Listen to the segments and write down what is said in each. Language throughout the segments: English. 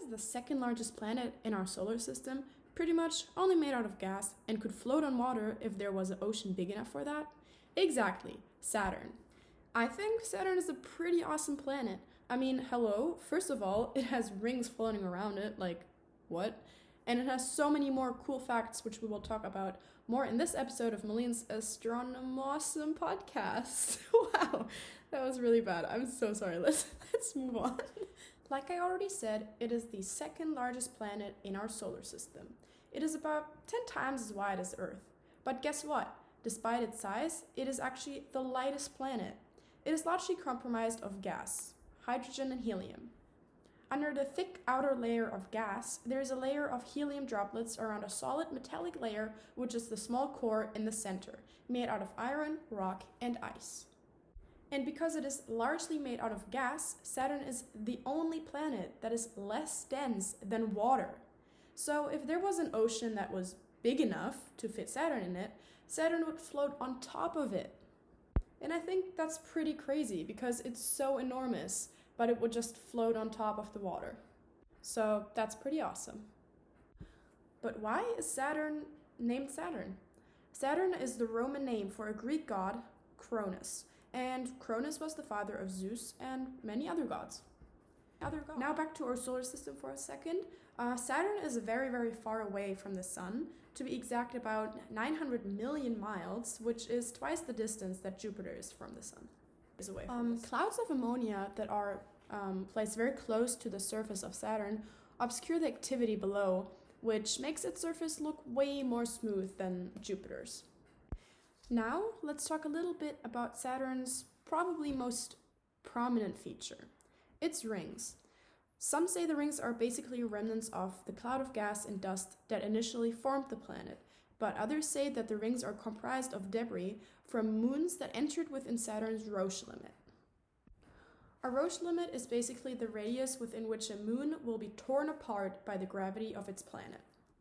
is the second largest planet in our solar system, pretty much only made out of gas and could float on water if there was an ocean big enough for that? Exactly, Saturn. I think Saturn is a pretty awesome planet. I mean, hello, first of all, it has rings floating around it, like, what? And it has so many more cool facts, which we will talk about more in this episode of Maline's Astronomawesome podcast. Wow, that was really bad. I'm so sorry. Let's move on. Like I already said, it is the second largest planet in our solar system. It is about 10 times as wide as Earth. But guess what? Despite its size, it is actually the lightest planet. It is largely comprised of gas, hydrogen and helium. Under the thick outer layer of gas, there is a layer of helium droplets around a solid metallic layer, which is the small core in the center, made out of iron, rock, and ice. And because it is largely made out of gas, Saturn is the only planet that is less dense than water. So if there was an ocean that was big enough to fit Saturn in it, Saturn would float on top of it. And I think that's pretty crazy because it's so enormous, but it would just float on top of the water. So that's pretty awesome. But why is Saturn named Saturn? Saturn is the Roman name for a Greek god, Cronus. And Cronus was the father of Zeus and many other gods. Now back to our solar system for a second. Saturn is very, very far away from the sun, to be exact about 900 million miles, which is twice the distance that Jupiter is from the sun. Clouds of ammonia that are placed very close to the surface of Saturn obscure the activity below, which makes its surface look way more smooth than Jupiter's. Now, let's talk a little bit about Saturn's probably most prominent feature, its rings. Some say the rings are basically remnants of the cloud of gas and dust that initially formed the planet, but others say that the rings are comprised of debris from moons that entered within Saturn's Roche limit. A Roche limit is basically the radius within which a moon will be torn apart by the gravity of its planet.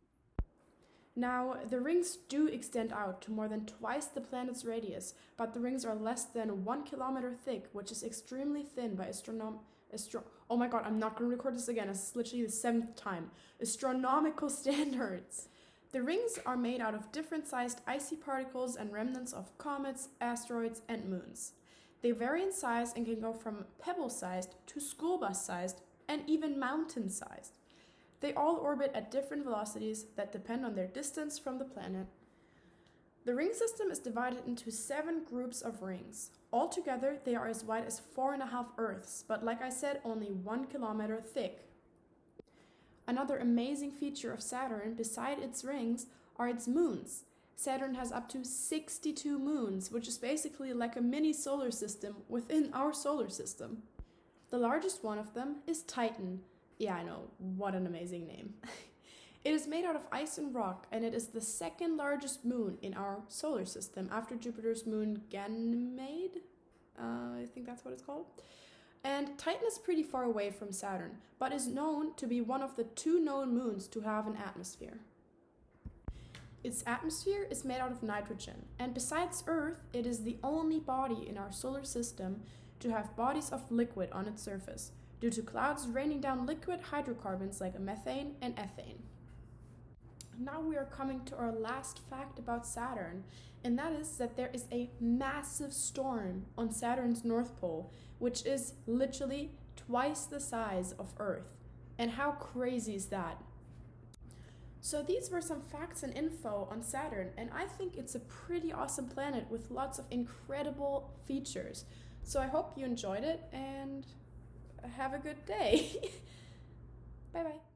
Now, the rings do extend out to more than twice the planet's radius, but the rings are less than 1 kilometer thick, which is extremely thin by oh my god, I'm not going to record this again, it's literally the 7th time. Astronomical standards. The rings are made out of different sized icy particles and remnants of comets, asteroids, and moons. They vary in size and can go from pebble-sized to school bus-sized and even mountain-sized. They all orbit at different velocities that depend on their distance from the planet. The ring system is divided into 7 groups of rings. Altogether, they are as wide as 4.5 Earths, but like I said, only 1 kilometer thick. Another amazing feature of Saturn, beside its rings, are its moons. Saturn has up to 62 moons, which is basically like a mini solar system within our solar system. The largest one of them is Titan. Yeah, I know, what an amazing name. It is made out of ice and rock, and it is the second largest moon in our solar system after Jupiter's moon Ganymede. I think that's what it's called. And Titan is pretty far away from Saturn, but is known to be one of the 2 known moons to have an atmosphere. Its atmosphere is made out of nitrogen, and besides Earth, it is the only body in our solar system to have bodies of liquid on its surface, due to clouds raining down liquid hydrocarbons like methane and ethane. Now we are coming to our last fact about Saturn, and that is that there is a massive storm on Saturn's North Pole, which is literally twice the size of Earth. And how crazy is that? So these were some facts and info on Saturn, and I think it's a pretty awesome planet with lots of incredible features. So I hope you enjoyed it, and have a good day. Bye bye.